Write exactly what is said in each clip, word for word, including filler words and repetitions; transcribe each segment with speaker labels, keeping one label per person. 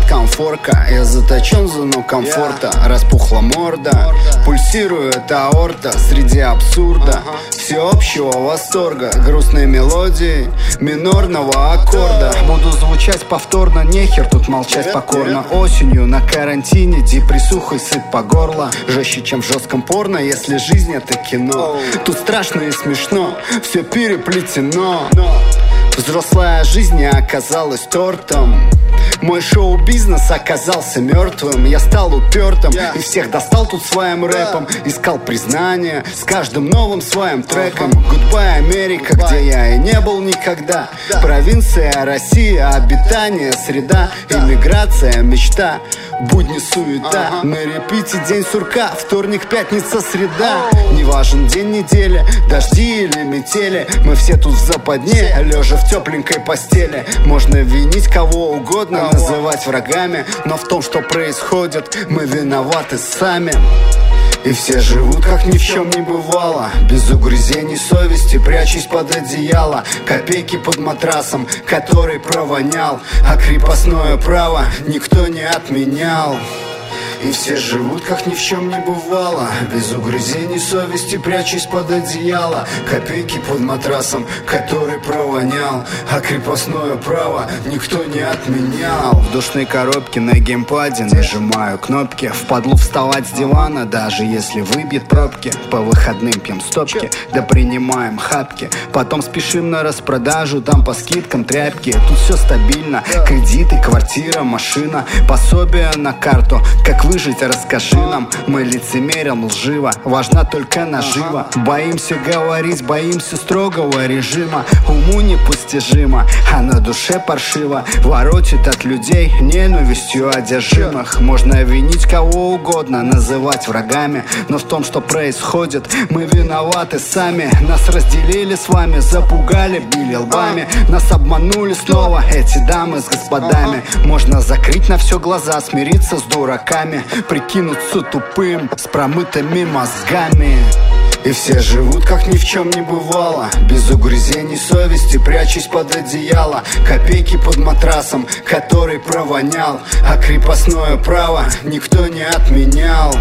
Speaker 1: конфорка. Я заточен в зону комфорта, распухла морда, пульсирует аорта среди абсурда, всеобщего восторга, грустной мелодии минорного аккорда. Буду звучать повторно, нехер тут молчать покорно. Осенью на карантине депрессухой сыт по горло. Жестче, чем в жестком порно, если жизнь это кино. Тут страшно и смешно, все переплетено. Взрослая жизнь оказалась тортом. Мой шоу-бизнес оказался мертвым. Я стал упертым и всех достал тут своим рэпом. Искал признание с каждым новым своим треком. Goodbye, Америка, где я и не был никогда. Провинция, Россия, обитание, среда. Иммиграция, мечта, будни, суета. На репите день сурка, вторник, пятница, среда. Не важен день недели, дожди или метели. Мы все тут в западне, лежа в тепленькой постели. Можно винить кого угодно, называть врагами, но в том, что происходит, мы виноваты сами. И все живут, как ни в чем не бывало, без угрызений совести, прячась под одеяло. Копейки под матрасом, который провонял, а крепостное право никто не отменял. И все живут, как ни в чем не бывало, без угрызений совести, прячась под одеяло. Копейки под матрасом, который провонял, а крепостное право никто не отменял. В душной коробке на геймпаде нажимаю кнопки. Впадлу вставать с дивана, даже если выбьет пробки. По выходным пьем стопки, да принимаем хапки. Потом спешим на распродажу, там по скидкам тряпки. Тут все стабильно, кредиты, квартира, машина, пособие на карту. Как выжить, расскажи нам. Мы лицемерим лживо, важна только нажива. Боимся говорить, боимся строгого режима. Уму непостижимо, а на душе паршиво. Воротит от людей ненавистью одержимых. Можно винить кого угодно, называть врагами, но в том, что происходит, мы виноваты сами. Нас разделили с вами, запугали, били лбами. Нас обманули снова эти дамы с господами. Можно закрыть на все глаза, смириться с дураками, прикинуться тупым с промытыми мозгами. И все живут, как ни в чем не бывало, без угрызений совести, прячась под одеяло. Копейки под матрасом, который провонял, а крепостное право никто не отменял.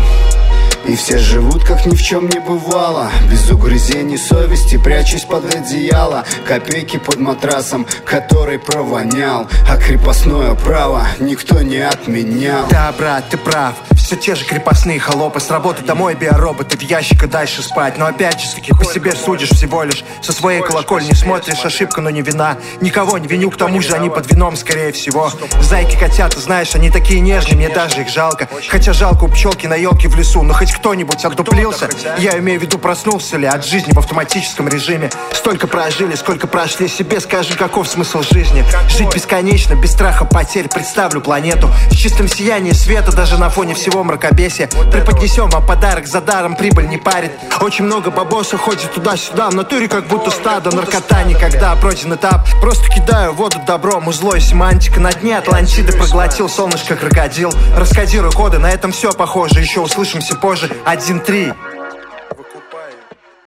Speaker 1: И все живут, как ни в чем не бывало, без угрызений совести, прячась под одеяло. Копейки под матрасом, который провонял, а крепостное право никто не отменял.
Speaker 2: Да, брат, ты прав, все те же крепостные холопы. С работы домой биороботы, в ящик и дальше спать. Но опять же таки по себе судишь всего лишь. Со своей колокольни смотришь, ошибка, но не вина. Никого не виню, к тому же они под вином, скорее всего. Зайки, котята, знаешь, они такие нежные, мне даже их жалко. Хотя жалко у пчелки на елке в лесу, но хоть кто-нибудь отдуплился. Я имею в виду, проснулся ли от жизни в автоматическом режиме. Столько прожили, сколько прошли себе, скажи, каков смысл жизни? Жить бесконечно, без страха потерь, представлю планету в чистом сиянии света, даже на фоне всего мракобесия. Преподнесем вам подарок за даром, прибыль не парит. Очень много бабоса ходит туда-сюда, в натуре как будто стадо. Наркота никогда пройден этап, просто кидаю в воду добро. Музло и семантика на дне Атлантиды проглотил солнышко крокодил. Раскодирую коды, на этом все похоже, еще услышимся позже. Один-три.